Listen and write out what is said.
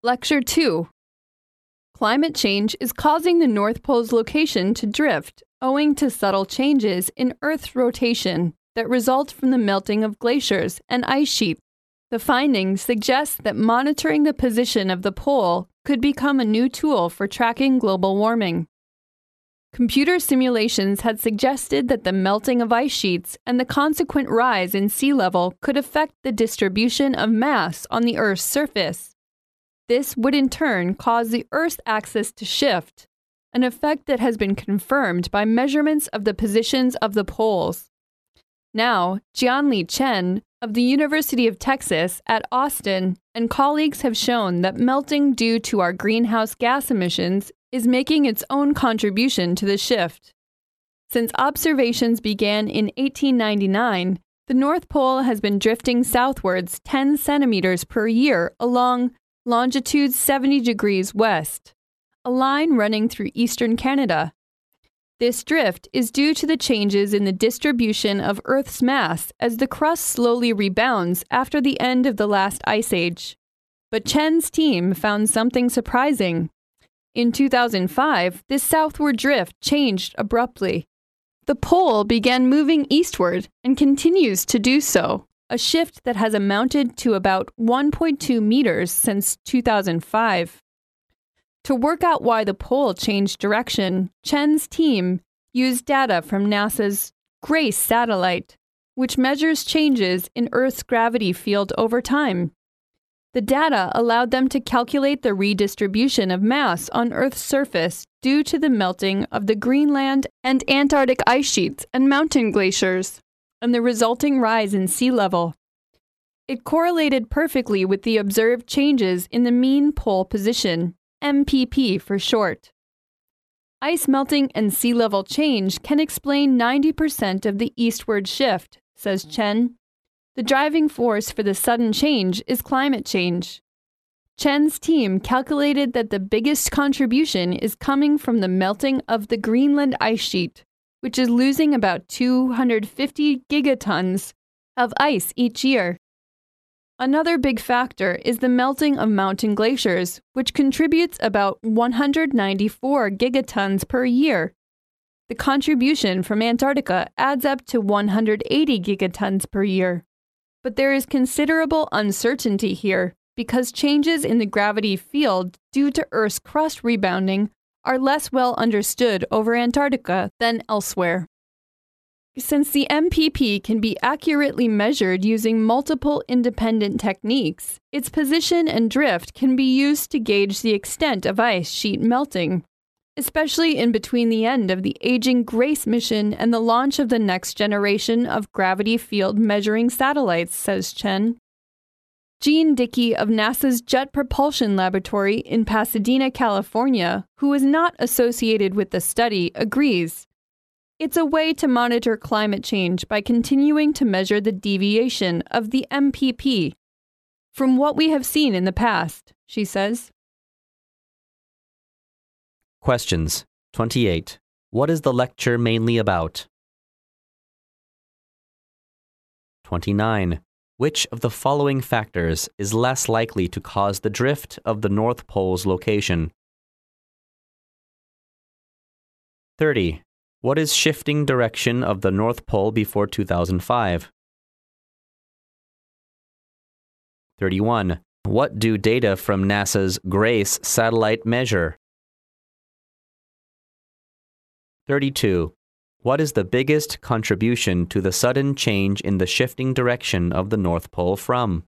Lecture 2. Climate change is causing the North Pole's location to drift owing to subtle changes in Earth's rotation that result from the melting of glaciers and ice sheets. The findings suggest that monitoring the position of the pole could become a new tool for tracking global warming. Computer simulations had suggested that the melting of ice sheets and the consequent rise in sea level could affect the distribution of mass on the Earth's surface. This would in turn cause the Earth's axis to shift, an effect that has been confirmed by measurements of the positions of the poles. Now, Jianli Chen of the University of Texas at Austin and colleagues have shown that melting due to our greenhouse gas emissions is making its own contribution to the shift. Since observations began in 1899, the North Pole has been drifting southwards 10 centimeters per year along longitude 70 degrees west, a line running through eastern Canada. This drift is due to the changes in the distribution of Earth's mass as the crust slowly rebounds after the end of the last ice age. But Chen's team found something surprising. In 2005, this southward drift changed abruptly. The pole began moving eastward and continues to do so, a shift that has amounted to about 1.2 meters since 2005. To work out why the pole changed direction, Chen's team used data from NASA's GRACE satellite, which measures changes in Earth's gravity field over time. The data allowed them to calculate the redistribution of mass on Earth's surface due to the melting of the Greenland and Antarctic ice sheets and mountain glaciers, and the resulting rise in sea level. It correlated perfectly with the observed changes in the mean pole position, MPP for short. Ice melting and sea level change can explain 90% of the eastward shift, says Chen. The driving force for the sudden change is climate change. Chen's team calculated that the biggest contribution is coming from the melting of the Greenland ice sheet, which is losing about 250 gigatons of ice each year. Another big factor is the melting of mountain glaciers, which contributes about 194 gigatons per year. The contribution from Antarctica adds up to 180 gigatons per year. But there is considerable uncertainty here because changes in the gravity field due to Earth's crust rebounding are less well understood over Antarctica than elsewhere. Since the MPP can be accurately measured using multiple independent techniques, its position and drift can be used to gauge the extent of ice sheet melting, especially in between the end of the aging GRACE mission and the launch of the next generation of gravity field measuring satellites, says Chen. Gene Dickey of NASA's Jet Propulsion Laboratory in Pasadena, California, who is not associated with the study, agrees. It's a way to monitor climate change by continuing to measure the deviation of the MPP from what we have seen in the past, she says. Questions. 28. What is the lecture mainly about? 29. Which of the following factors is less likely to cause the drift of the North Pole's location? 30. What is shifting direction of the North Pole before 2005? 31. What do data from NASA's GRACE satellite measure? 32. What is the biggest contribution to the sudden change in the shifting direction of the North Pole from?